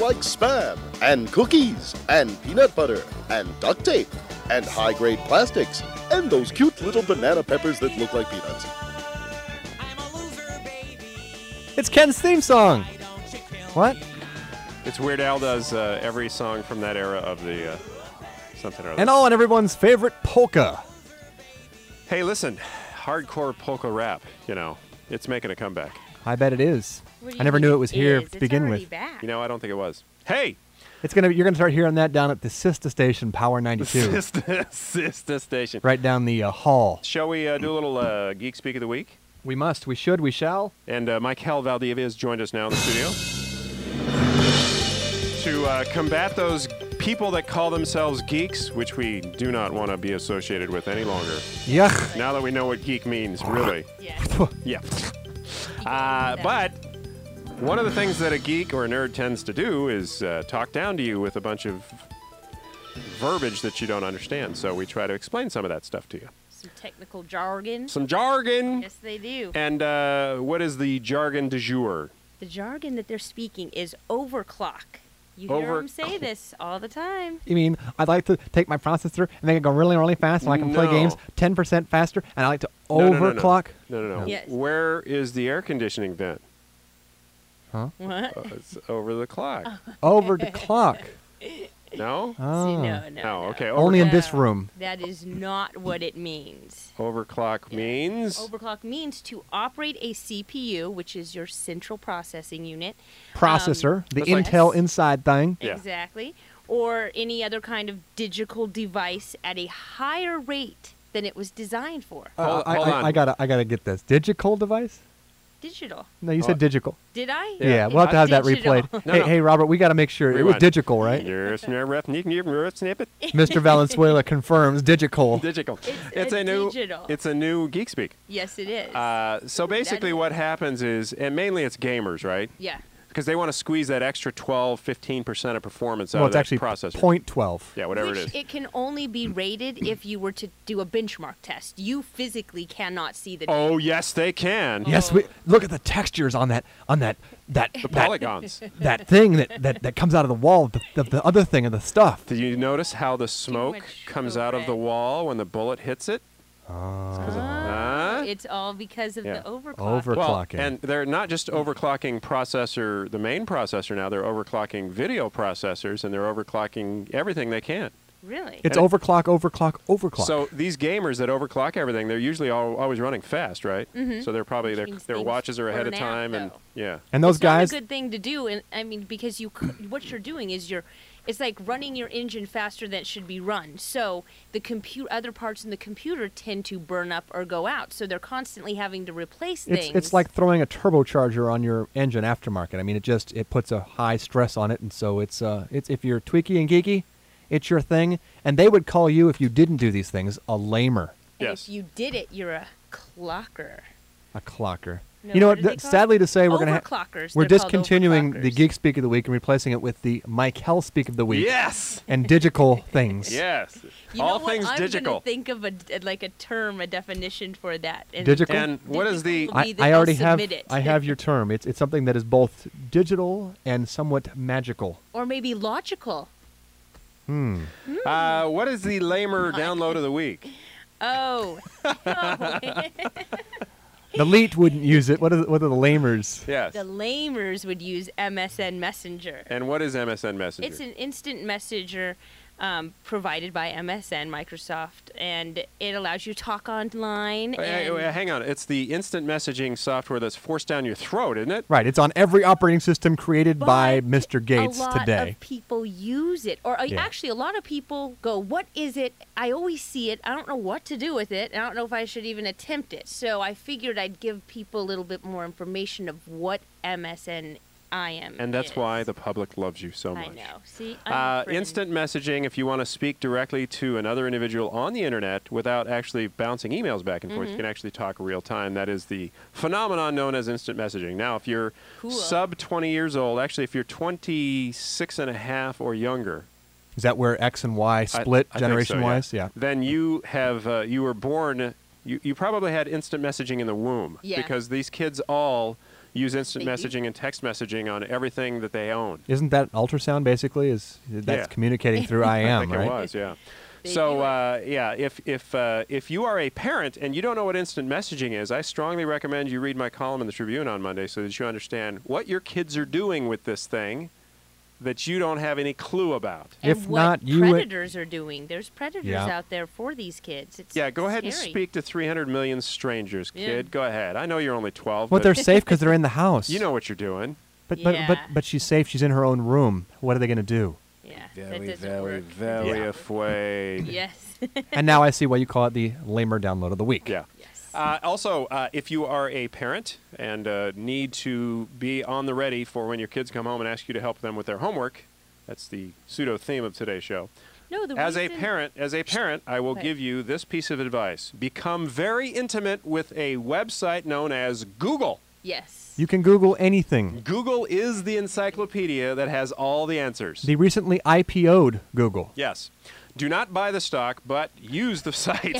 like Spam, and cookies, and peanut butter, and duct tape, and high-grade plastics, and those cute little banana peppers that look like peanuts. It's Ken's theme song. What? It's Weird Al does every song from that era of the something or other. And all on everyone's favorite polka. Hey, listen, hardcore polka rap, you know, it's making a comeback. I bet it is. What do I you never mean knew it was here is? to begin It's already with. back. You know, I don't think it was. Hey! You're gonna start hearing that down at the Sista Station, Power 92, Sister Station. right down the hall. Shall we do a little Geek Speak of the Week? We must. We should. We shall. And Michael Valdivia has joined us now in the studio to combat those people that call themselves geeks, which we do not want to be associated with any longer. Yuck. Now that we know what geek means, really. Yes. Yeah. But one of the things that a geek or a nerd tends to do is talk down to you with a bunch of verbiage that you don't understand. So we try to explain some of that stuff to you. Some technical jargon. Some jargon. Yes, they do. And what is the jargon du jour? The jargon that they're speaking is overclock. You hear them say this all the time. You mean I'd like to take my processor and make it go really, really fast, and I can play No. games 10% faster, and I like to No. overclock? No. Yes. Where is the air conditioning vent? Huh? What? It's over the clock. Over the clock. No? Oh. See, no. No, okay. Only in this No, room. That is not what it means. Overclock means? Overclock means to operate a CPU, which is your central processing unit. Processor, the That's like- Intel inside thing. Yeah. Exactly. Or any other kind of digital device at a higher rate than it was designed for. Hold on. I gotta get this. Digital device? Digital. No, you said digital. Did I? Yeah, we'll have to have that Digital. replayed. No, hey, no. hey, Robert, we gotta make sure it was Rewind. digital, right? Yes, snippet. Mr. Valenzuela confirms digital. Digital. It's a new. digital. It's a new geek speak. Yes, it is. So basically, That- what happens is, and mainly it's gamers, right? yeah. Because they want to squeeze that extra 12, 15% of performance out Well, of it's that actually processor. .12. Yeah, whatever Which it is. it can only be rated if you were to do a benchmark test. You physically cannot see the Oh, yes, they can. Yes, we look at the textures on that The polygons. that thing that comes out of the wall, the other thing of the stuff. Did you notice how the smoke much comes out of the red. wall when the bullet hits it? It's all because of Yeah. the overclock. Well, Overclocking. and they're not just overclocking processor, the main processor now, they're overclocking video processors, and they're overclocking everything they can. Really? It's and- overclock. So these gamers that overclock everything, they're usually always running fast, right? So they're probably, Which means their things watches are ahead of burn out, time, and though. yeah. And those It's guys, not a good thing to do, and I mean because what you're doing is it's like running your engine faster than it should be run. So the other parts in the computer tend to burn up or go out. So they're constantly having to replace things. it's like throwing a turbocharger on your engine aftermarket. I mean, it puts a high stress on it, and so it's if you're tweaky and geeky, it's your thing. And they would call you, if you didn't do these things, a lamer, And Yes. if you did it, you're a clocker. a clocker. No, You know what what? do they call Sadly it? to say, we're gonna Overclockers. we're They're called discontinuing the overclockers. Geek Speak of the Week and replacing it with the Mike Hell Speak of the Week. Yes! And digital things. Yes. You know All what? things I'm digital. gonna think of a term, a definition for that. And Digital? And what is the... Digital- I, be that I I'll already have submit it. I have your term. It's something that is both digital and somewhat magical. or maybe logical. what is the lamer download of the week? Oh. The elite wouldn't use it. What are the lamers? Yes. The lamers would use MSN Messenger. And what is MSN Messenger? It's an instant messenger provided by MSN, Microsoft, and it allows you to talk online. And Hang on. It's the instant messaging software that's forced down your throat, isn't it? Right. It's on every operating system created by But Mr. Gates a lot today. of people use it. Or Yeah. actually, a lot of people go, what is it? I always see it. I don't know what to do with it. I don't know if I should even attempt it. So I figured I'd give people a little bit more information of what MSN IM And that's is. why the public loves you so much. I know. See? I'm a friend. Instant messaging, if you want to speak directly to another individual on the internet without actually bouncing emails back and forth, you can actually talk real time. That is the phenomenon known as instant messaging. Now, if you're Cool. sub 20 years old, actually, if you're 26 and a half or younger, Is that where X and Y I split think so, generation-wise? Yeah. then you have you were born. You probably had instant messaging in the womb Yeah. because these kids all use instant They do. messaging and text messaging on everything that they own. Isn't that ultrasound basically? That's Yeah. communicating through I IM, think right? it was, yeah. They So do yeah, if you are a parent and you don't know what instant messaging is, I strongly recommend you read my column in the Tribune on Monday so that you understand what your kids are doing with this thing that you don't have any clue about. And If what not, you predators are doing. There's predators Yeah. out there for these kids. It's Yeah, go ahead and scary. speak to 300 million strangers, Yeah. kid. Go ahead. I know you're only 12, Well, but they're safe because they're in the house. you know what you're doing. But she's safe. She's in her own room. What are they going to do? Yeah, that doesn't work. very afraid. Yes. And now I see why you call it the lamer download of the week. Yeah. Yes. Also, if you are a parent and need to be on the ready for when your kids come home and ask you to help them with their homework, that's the pseudo theme of today's show. No, the As a reason- parent, I will Okay. give you this piece of advice: become very intimate with a website known as Google. Yes. You can Google anything. Google is the encyclopedia that has all the answers. They recently IPO'd Google. Yes. Do not buy the stock, but use the site.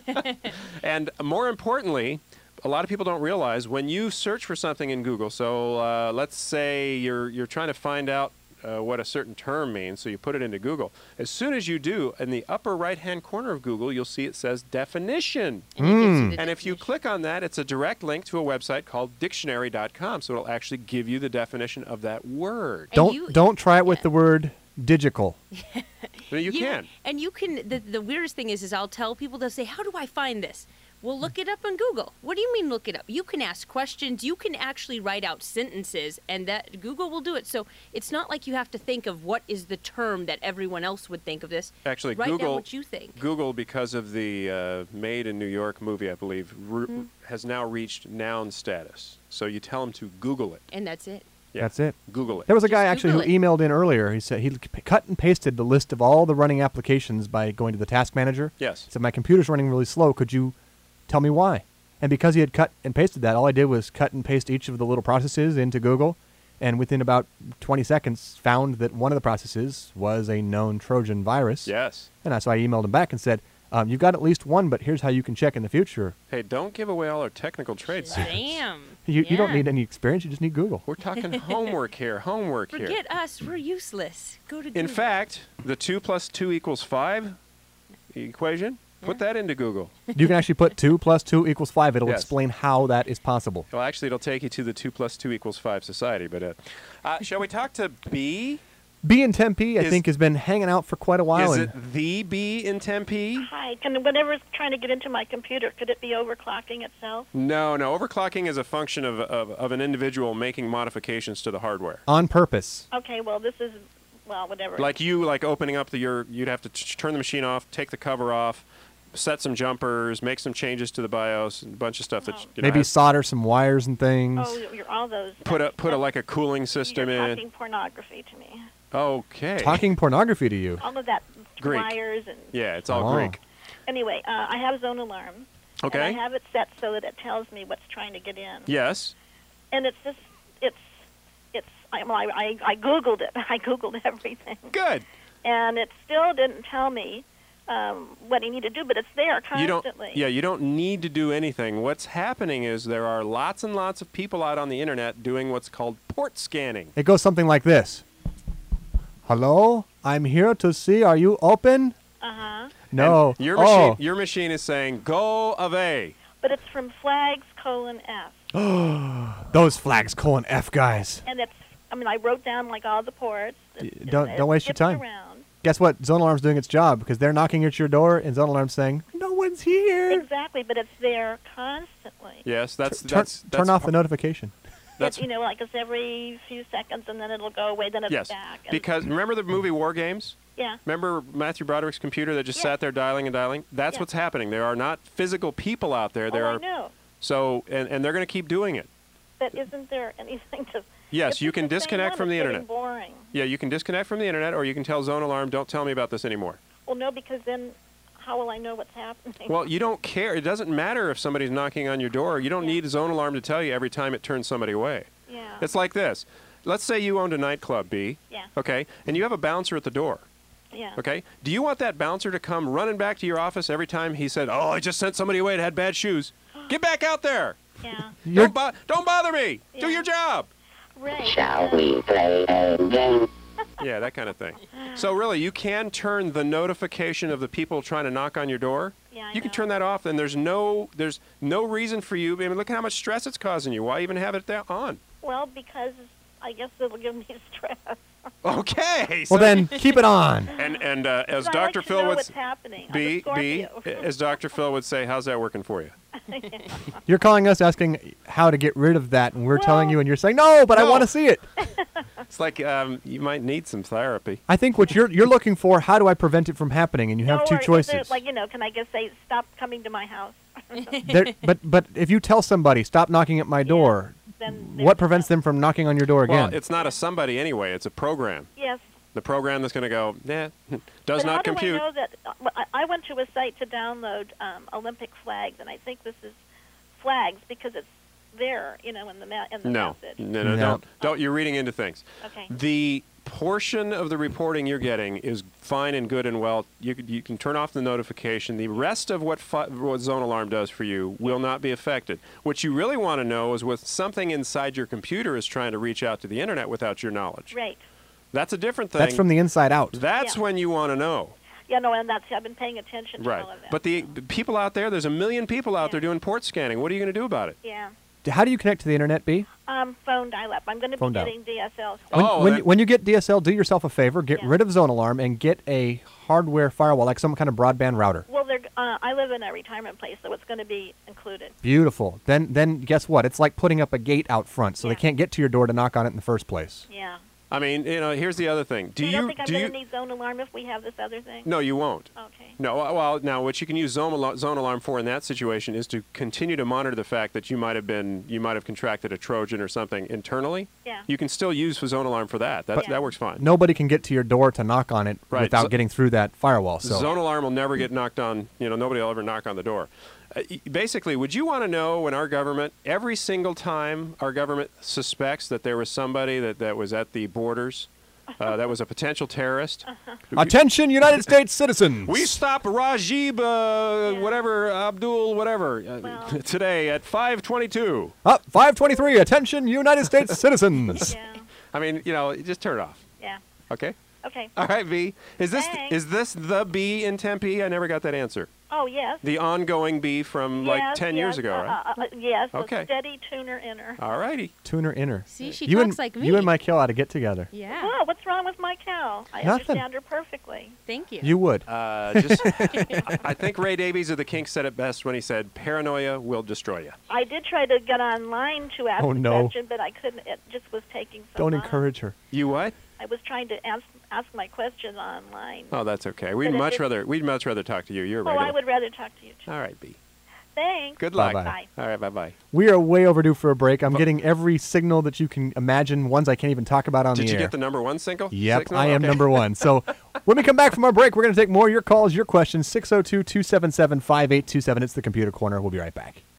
And more importantly, a lot of people don't realize when you search for something in Google, so let's say you're trying to find out what a certain term means, so you put it into Google. As soon as you do, in the upper right-hand corner of Google, you'll see it says definition. And, it gives you the And if you definition. click on that, it's a direct link to a website called dictionary.com, so it'll actually give you the definition of that word. And Don't try it with yeah. the word digital. So you can. And you can. The weirdest thing is I'll tell people, they'll say, "How do I find this?" Well, look it up on Google. What do you mean look it up? You can ask questions. You can actually write out sentences, and that Google will do it. So it's not like you have to think of what is the term that everyone else would think of this. Actually, Write down Google what you think. Google, because of the Made in New York movie, I believe, has now reached noun status. So you tell them to Google it. And that's it. Yeah. That's it. Google it. There was a Just guy actually who Google it. emailed in earlier. He said he cut and pasted the list of all the running applications by going to the task manager. Yes. He said, my computer's running really slow. Could you tell me why? And because he had cut and pasted that, all I did was cut and paste each of the little processes into Google, and within about 20 seconds found that one of the processes was a known Trojan virus. Yes. And so I emailed him back and said, you've got at least one, but here's how you can check in the future. Hey, don't give away all our technical trade secrets. Damn. You don't Yeah. need any experience. You just need Google. We're talking homework here. Homework here. Forget us. We're useless. Go to Google. In fact, the 2 + 2 = 5 equation, put that into Google. You can actually put 2 + 2 = 5. It'll Yes. explain how that is possible. Well, actually, it'll take you to the 2 + 2 = 5 society. But shall we talk to B? B in Tempe, I Is- think, has been hanging out for quite a while. Is and it the B in Tempe? Hi, can whatever's trying to get into my computer, could it be overclocking itself? No. Overclocking is a function of an individual making modifications to the hardware. on purpose. Okay, well, this is, well, whatever. Like opening up you'd have to turn the machine off, take the cover off, set some jumpers, make some changes to the BIOS, and a bunch of stuff that Maybe solder some wires and things. Oh, you're all those. put a cooling system you're in. talking pornography to me. Okay. Talking pornography to you. All of that Greek. wires and. Yeah, it's all Oh. Greek. Anyway, I have Zone Alarm. Okay. And I have it set so that it tells me what's trying to get in. Yes. And it's just, I Googled it. I Googled everything. Good. And it still didn't tell me what I need to do, but it's there constantly. You don't need to do anything. What's happening is there are lots and lots of people out on the internet doing what's called port scanning. It goes something like this. Hello? I'm here to see. Are you open? Uh-huh. No. And Oh. your machine is saying go away. But it's from flags:F. Those flags, F guys. And it's, I wrote down like all the ports. Don't waste your skips time. Around. Guess what? Zone Alarm's doing its job because they're knocking at your door and Zone Alarm's saying, no one's here. Exactly, but it's there constantly. Yes, that's Turn off the notification. That's Like it's every few seconds, and then it'll go away, then it's yes. back. And, Because remember the movie War Games? yeah. Remember Matthew Broderick's computer that just Yeah. sat there dialing and dialing? That's Yeah. what's happening. There are not physical people out there. There I are know. so and they're going to keep doing it. But isn't there anything to? Yes, It's you just can the same disconnect one. from the It's getting internet. Boring. Yeah, you can disconnect from the internet, or you can tell Zone Alarm, don't tell me about this anymore. Well, no, because then how will I know what's happening? Well, you don't care. It doesn't matter if somebody's knocking on your door. You don't Yeah. need Zone Alarm to tell you every time it turns somebody away. yeah. It's like this. Let's say you owned a nightclub, B. Yeah. Okay, and you have a bouncer at the door. Yeah. Okay, do you want that bouncer to come running back to your office every time he said, "Oh, I just sent somebody away that had bad shoes"? Get back out there. Yeah. Don't bother me. Do Yeah. your job. Right. Shall we play a game? Yeah, that kind of thing. So really, you can turn the notification of the people trying to knock on your door. Yeah, I You can know. turn that off, and there's no reason for you. I mean, look at how much stress it's causing you. Why even have it on? Well, because I guess it'll give me stress. Okay. Well, then keep it on. And as I Dr. like to Phil know would what's happening. I'm a B, Scorpio. as Dr. Phil would say, how's that working for you? You're calling us asking how to get rid of that, and we're telling Well- you, and you're saying, no, but I No. want to see it. It's like you might need some therapy. I think what you're looking for, how do I prevent it from happening? And you have No, two or is choices. it, like, can I just say, stop coming to my house? But if you tell somebody, stop knocking at my door, Then what prevents them from knocking on your door Well, again? it's not a somebody anyway. It's a program. Yes. The program that's going to go, does But not how compute. do I know that? I went to a site to download Olympic flags, and I think this is flags because it's there, in the No, message. no, don't. You're reading into things. Okay. The portion of the reporting you're getting is fine and good and well. You can turn off the notification. The rest of what Zone Alarm does for you will not be affected. What you really want to know is what something inside your computer is trying to reach out to the internet without your knowledge. Right. That's a different thing. That's from the inside out. That's Yeah. when you want to know. Yeah, no, and I've been paying attention to Right. all of that. But the people out there, there's a million people out there doing port scanning. What are you going to do about it? Yeah. How do you connect to the internet, B? Phone dial-up. I'm going to be Phone dial. getting DSL. When you get DSL, do yourself a favor, get Yeah. rid of Zone Alarm and get a hardware firewall, like some kind of broadband router. Well, I live in a retirement place, so it's going to be included. Beautiful. Then guess what? It's like putting up a gate out front, so they Yeah. can't get to your door to knock on it in the first place. Yeah. I mean, here's the other thing. So you don't think I'm going to need Zone Alarm if we have this other thing? No, you won't. Okay. No, well, now what you can use Zone Alarm for in that situation is to continue to monitor the fact that you might have contracted a Trojan or something internally. Yeah. You can still use Zone Alarm for that. That works fine. Nobody can get to your door to knock on it Right. without getting through that firewall. So Zone Alarm will never get knocked on. Nobody will ever knock on the door. Basically, would you want to know when our government, every single time our government suspects that there was somebody that was at the borders, that was a potential terrorist? attention, United States citizens! We stopped Rajib, whatever, Abdul, whatever, today at 5:22. Up 523. Attention, United States citizens! Yeah. I mean, just turn it off. Yeah. Okay. Okay. All right, V. Is Thanks. this the B in Tempe? I never got that answer. Oh, yes. The ongoing B from Yes, 10 years yes, ago, right? Yes. Okay. A steady tuner inner. All righty. Tuner inner. See, she you talks and, like me. You and Michael ought to get together. Yeah. Oh, what's wrong with my cow? I Nothing. understand her perfectly. Thank you. You would. I think Ray Davies of the Kinks said it best when he said, "Paranoia will destroy you." I did try to get online to ask Oh, the no. question, but I couldn't. It just was taking so Don't long. encourage her. You what? I was trying to ask my questions online. Oh, that's okay. But We'd it much didn't- rather talk to you. You're a Oh, regular. I would rather talk to you too. All right, B. Thanks. Good luck. Bye-bye. All right, bye-bye. We are way overdue for a break. I'm getting every signal that you can imagine, ones I can't even talk about on Did the you air. get the number one single? Yep, Signal? I am Okay. number one. So when we come back from our break, we're going to take more of your calls, your questions, 602-277-5827. It's the Computer Corner. We'll be right back.